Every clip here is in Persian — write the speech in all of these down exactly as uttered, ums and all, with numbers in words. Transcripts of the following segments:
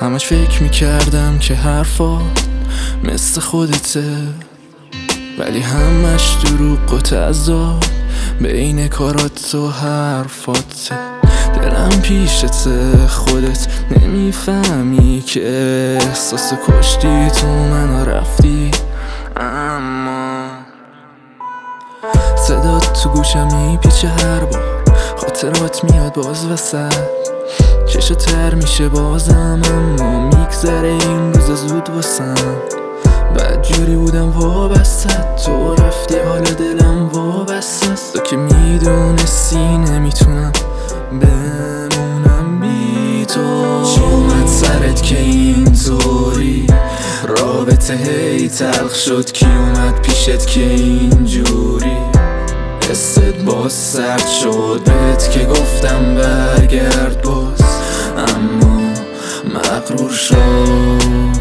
همش فکر میکردم که حرفا مثل خودته، ولی همش دروغ و تضاد بین کارات و حرفاته. دلم پیشته، خودت نمیفهمی که احساس کشتی تو منو رفتی. اما صدات تو گوشم میپیچه هر بار، خاطرات میاد باز وسط، چشا تر میشه بازم، اما میگذره این روزا زود واسم. بد جوری بودم وابستت، تو رفتی حال دلم وابسته است. تو که میدونستی نمیتونم بمونم بی تو. چی اومد سرت که اینطوری رابطه هی تلخ شد؟ کی اومد پیشت که اینجوری حست باز سرد شد؟ بهت که گفتم برگرد باز، اما مغرور شد.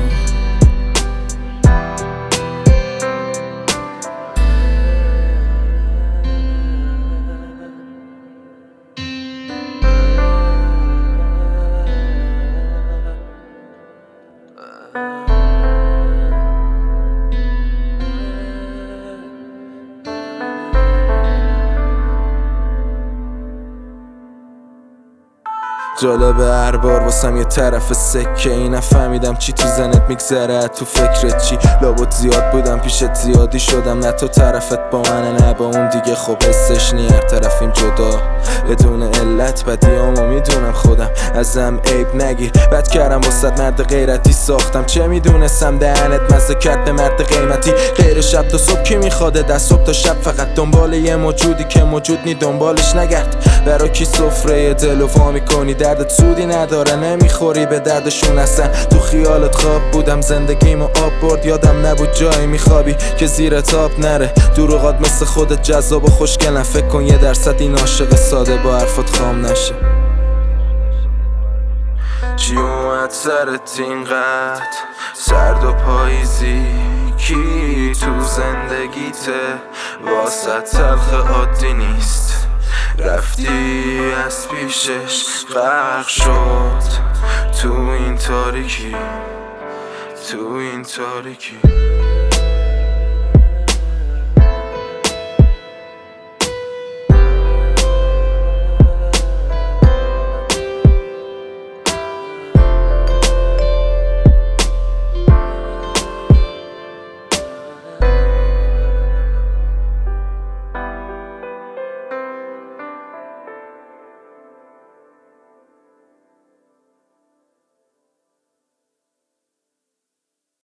جالبه هر بار واسم یه طرف سکه ای، نفهمیدم چی تو زنت میگذره، تو فکرت چی؟ لابد زیاد بودم پیشت، زیادی شدم، نه تو طرفت با منه نه با اون دیگه. خب حسش نی هر طرفیم جدا بدون علت، بدیامو میدونم خودم، ازم عیب نگیر. بد کردم واسد مرد غیرتی ساختم، چه میدونستم دهنت مزه کرد به مرد قیمتی. غیر شب تا صبح کی میخواده، در صبح تا شب فقط دنبال یه موجودی که موجود نی، دنبالش نگرد. برا کی سفره دل و وا میکنی؟ دردت سودی نداره، نمیخوری به دردشون اصلا. تو خیالت خواب بودم، زندگیمو آب برد، یادم نبود جایی میخوابی که زیر تاب نره. دروغات مثل خودت جذاب و خوشگلن، فکر کن یه درصد این عاشق ساده با حرفات خام نشه. چی اومد سرت اینقدر سرد و پاییزی؟ کی تو زندگیته واسه تلخ عادی نیست؟ رفتی از پیشش غرق شد تو این تاریکی، تو این تاریکی.